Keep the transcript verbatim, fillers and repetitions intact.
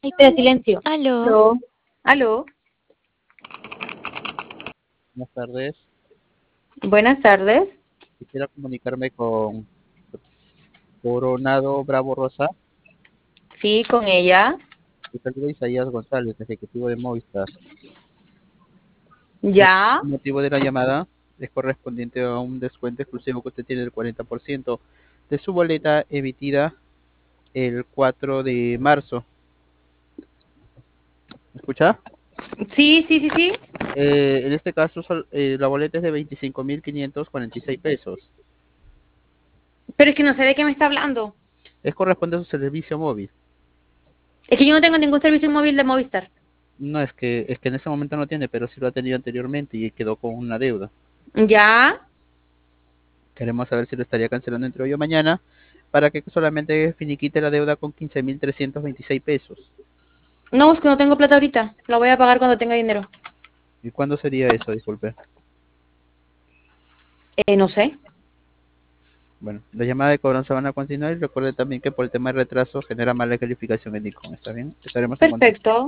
Ay, espera, silencio. Aló, Aló. Aló. Buenas tardes. Buenas tardes. Quisiera comunicarme con Coronado Bravo Rosa. Sí, con ella. Te saluda Isaías González, ejecutivo de Movistar. El Ya. motivo de la llamada es correspondiente a un descuento exclusivo que usted tiene del cuarenta por ciento de su boleta emitida el cuatro de marzo. ¿Me escucha? Sí, sí, sí, sí. Eh, en este caso, sol- eh, la boleta es de veinticinco mil quinientos cuarenta y seis pesos. Pero es que no sé de qué me está hablando. Es corresponde a su servicio móvil. Es que yo no tengo ningún servicio móvil de Movistar. No es que, es que en ese momento no tiene, pero sí lo ha tenido anteriormente y quedó con una deuda. Ya. Queremos saber si lo estaría cancelando entre hoy o mañana para que solamente finiquite la deuda con quince mil trescientos veintiséis pesos. No, es que no tengo plata ahorita. La voy a pagar cuando tenga dinero. ¿Y cuándo sería eso? Disculpe. Eh, no sé. Bueno, la llamada de cobranza van a continuar y recuerde también que por el tema de retraso genera mala calificación en Nicon. ¿Está bien? Estaremos en contacto. Perfecto.